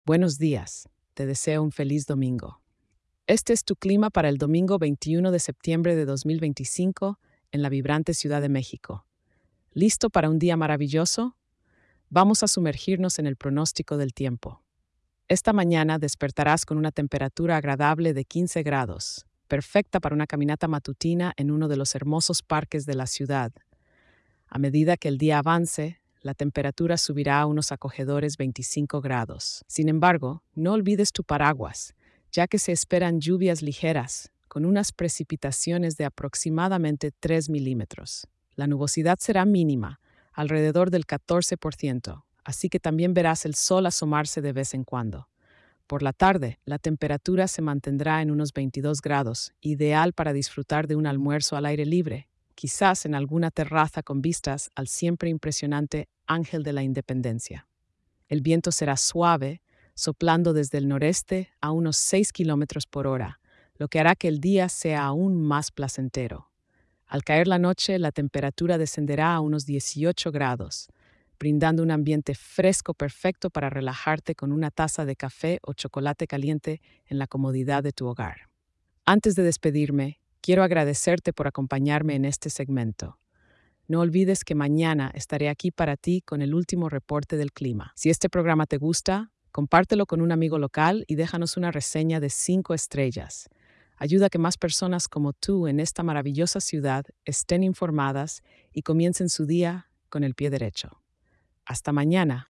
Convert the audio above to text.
Buenos días, te deseo un feliz domingo. Este es tu clima para el domingo 21 de septiembre de 2025 en la vibrante Ciudad de México. ¿Listo para un día maravilloso? Vamos a sumergirnos en el pronóstico del tiempo. Esta mañana despertarás con una temperatura agradable de 15 grados, perfecta para una caminata matutina en uno de los hermosos parques de la ciudad. A medida que el día avance, la temperatura subirá a unos acogedores 25 grados. Sin embargo, no olvides tu paraguas, ya que se esperan lluvias ligeras, con unas precipitaciones de aproximadamente 3 milímetros. La nubosidad será mínima, alrededor del 14%, así que también verás el sol asomarse de vez en cuando. Por la tarde, la temperatura se mantendrá en unos 22 grados, ideal para disfrutar de un almuerzo al aire libre, quizás en alguna terraza con vistas al siempre impresionante Ángel de la Independencia. El viento será suave, soplando desde el noreste a unos 6 kilómetros por hora, lo que hará que el día sea aún más placentero. Al caer la noche, la temperatura descenderá a unos 18 grados, brindando un ambiente fresco perfecto para relajarte con una taza de café o chocolate caliente en la comodidad de tu hogar. Antes de despedirme, quiero agradecerte por acompañarme en este segmento. No olvides que mañana estaré aquí para ti con el último reporte del clima. Si este programa te gusta, compártelo con un amigo local y déjanos una reseña de 5 estrellas. Ayuda a que más personas como tú en esta maravillosa ciudad estén informadas y comiencen su día con el pie derecho. Hasta mañana.